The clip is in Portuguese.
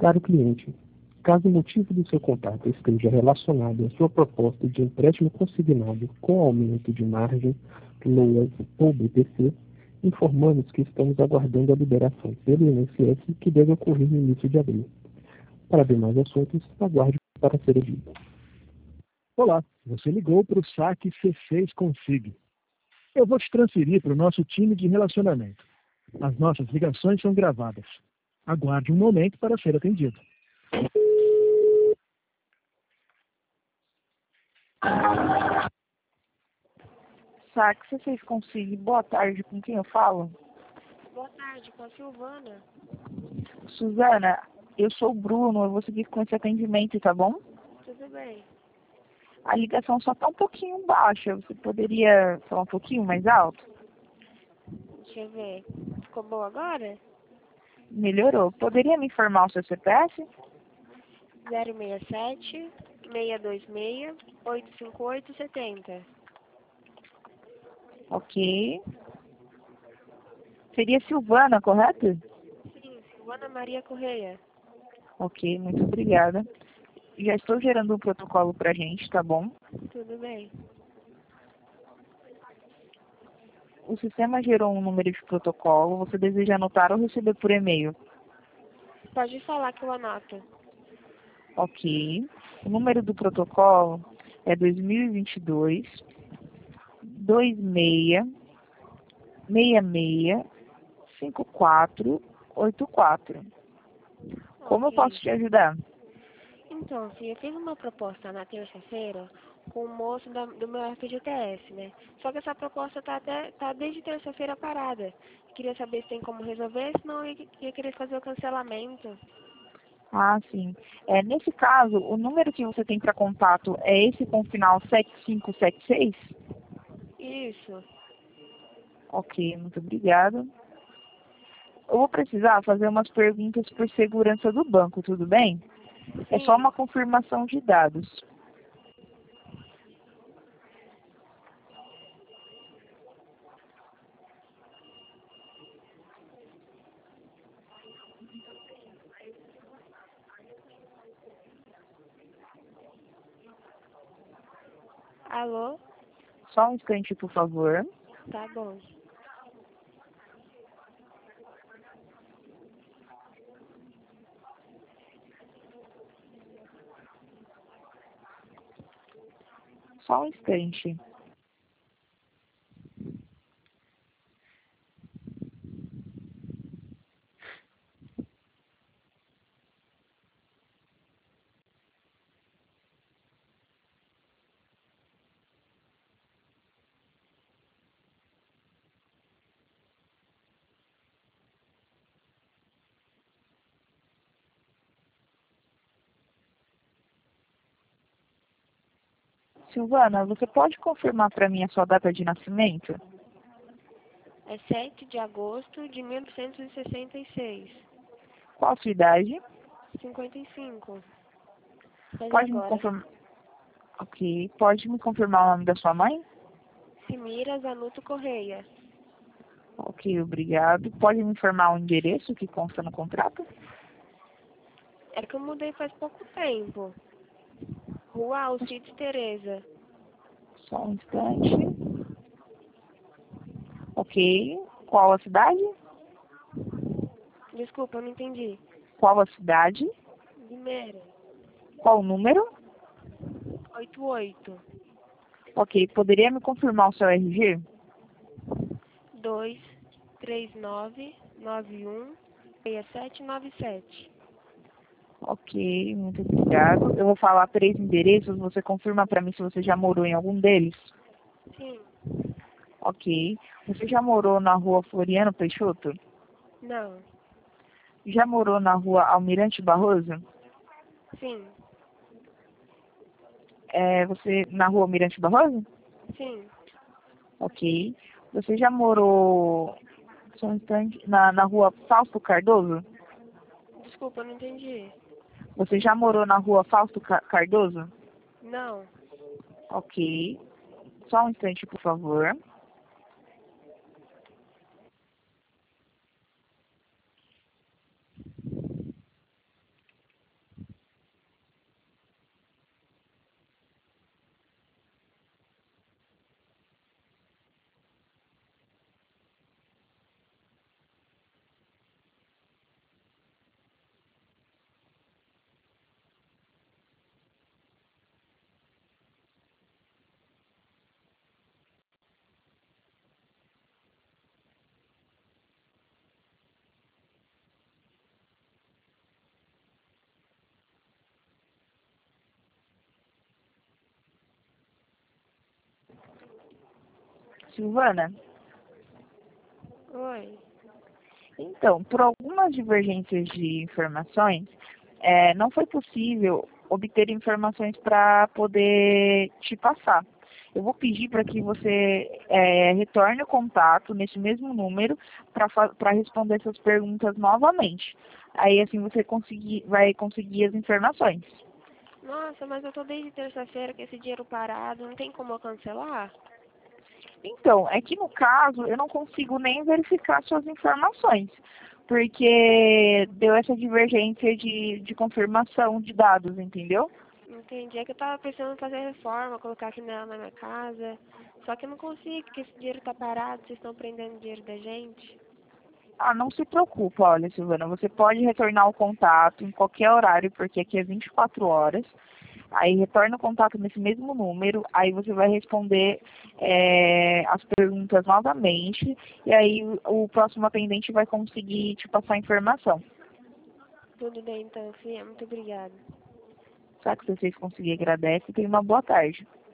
Caro cliente, caso o motivo do seu contato esteja relacionado à sua proposta de empréstimo consignado com aumento de margem, LOAS ou BPC, informamos que estamos aguardando a liberação pelo INSS que deve ocorrer no início de abril. Para demais assuntos, aguarde para ser ouvido. Olá, você ligou para o saque C6 Consig. Eu vou te transferir para o nosso time de relacionamento. As nossas ligações são gravadas. Aguarde um momento para ser atendido. Saque C6 Consig, boa tarde, com quem eu falo? Boa tarde, com a Silvana. Suzana, eu sou o Bruno, eu vou seguir com esse atendimento, tá bom? Tudo bem. A ligação só tá um pouquinho baixa, você poderia falar um pouquinho mais alto? Deixa eu ver. Ficou boa agora? Melhorou. Poderia me informar o seu CPF? 067 626 858 70. Ok. Seria Silvana, correto? Sim, Silvana Maria Correia. Ok, muito obrigada. Já estou gerando um protocolo pra gente, tá bom? Tudo bem. O sistema gerou um número de protocolo, você deseja anotar ou receber por e-mail? Pode falar que eu anoto. Ok. O número do protocolo é 2022 26 66 5484. Como eu Ok. posso te ajudar? Então, sim, eu fiz uma proposta na terça-feira com o moço do meu FGTS, né? Só que essa proposta tá desde terça-feira parada. Queria saber se tem como resolver, senão eu ia querer fazer o cancelamento. Ah, sim. Nesse caso, o número que você tem para contato é esse com o final 7576? Isso. Ok, muito obrigada. Eu vou precisar fazer umas perguntas por segurança do banco, tudo bem? É só Sim. uma confirmação de dados. Alô? Só um instante, por favor. Tá bom. Só um instante. Silvana, você pode confirmar para mim a sua data de nascimento? É 7 de agosto de 1966. Qual a sua idade? 55. Faz Pode me agora. confirmar? Ok. Pode me confirmar o nome da sua mãe? Simira Zanuto Correia. Ok, obrigado. Pode me informar o endereço que consta no contrato? É que eu mudei faz pouco tempo. Rua Alcides Tereza. Só um instante. Ok. Qual a cidade? Desculpa, eu não entendi. Qual a cidade? Limeira. Qual o número? 88 Ok. Poderia me confirmar o seu RG? 239 91 6797. Ok, muito obrigado. Eu vou falar 3 endereços. Você confirma para mim se você já morou em algum deles? Sim. Ok. Você já morou na rua Floriano Peixoto? Não. Já morou na rua Almirante Barroso? Sim. Você na rua Almirante Barroso? Sim. Ok. Você já morou só um instante, na rua Fausto Cardoso? Desculpa, eu não entendi. Você já morou na rua Fausto Cardoso? Não. Ok. Só um instante, por favor. Silvana? Oi. Então, por algumas divergências de informações, não foi possível obter informações para poder te passar. Eu vou pedir para que você retorne o contato nesse mesmo número para responder essas perguntas novamente. Aí, assim, você vai conseguir as informações. Nossa, mas eu tô desde terça-feira com esse dinheiro parado, não tem como eu cancelar? Então, é que no caso eu não consigo nem verificar suas informações, porque deu essa divergência de confirmação de dados, entendeu? Entendi. É que eu tava pensando em fazer reforma, colocar aqui na minha casa. Só que eu não consigo, porque esse dinheiro tá parado, vocês estão prendendo dinheiro da gente. Ah, não se preocupa, olha, Silvana, você pode retornar o contato em qualquer horário, porque aqui é 24 horas. Aí retorna o contato nesse mesmo número, aí você vai responder as perguntas novamente, e aí o próximo atendente vai conseguir te passar a informação. Tudo bem, então, Fia. Muito obrigada. Sabe que se vocês conseguirem, agradece e tenha uma boa tarde.